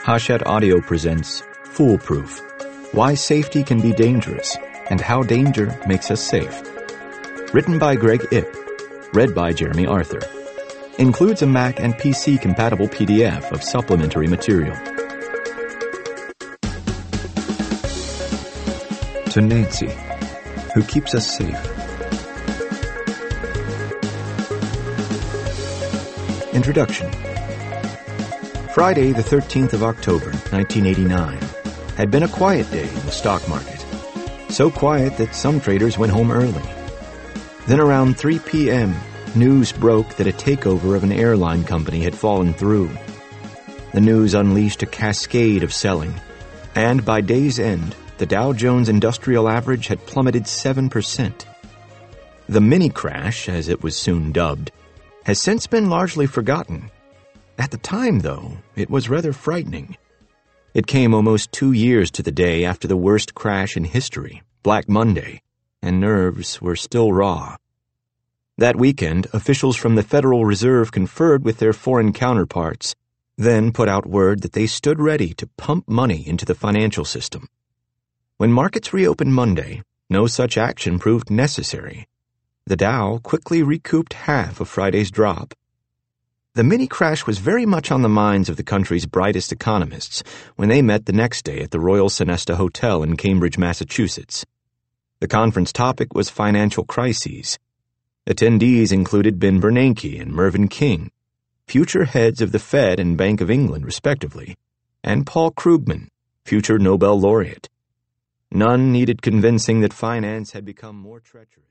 Hachette Audio presents Foolproof: Why Safety Can Be Dangerous and How Danger Makes Us Safe. Written by Greg Ip. Read by Jeremy Arthur. Includes a Mac and PC compatible PDF of supplementary material. To Nancy, who keeps us safe. Introduction. Friday, the 13th of October, 1989, had been a quiet day in the stock market. So quiet that some traders went home early. Then around 3 p.m., news broke that a takeover of an airline company had fallen through. The news unleashed a cascade of selling, and by day's end, the Dow Jones Industrial Average had plummeted 7%. The mini-crash, as it was soon dubbed, has since been largely forgotten. At the time, though, it was rather frightening. It came almost 2 years to the day after the worst crash in history, Black Monday, and nerves were still raw. That weekend, officials from the Federal Reserve conferred with their foreign counterparts, then put out word that they stood ready to pump money into the financial system. When markets reopened Monday, no such action proved necessary. The Dow quickly recouped half of Friday's drop. The mini-crash was very much on the minds of the country's brightest economists when they met the next day at the Royal Sonesta Hotel in Cambridge, Massachusetts. The conference topic was financial crises. Attendees included Ben Bernanke and Mervyn King, future heads of the Fed and Bank of England, respectively, and Paul Krugman, future Nobel laureate. None needed convincing that finance had become more treacherous.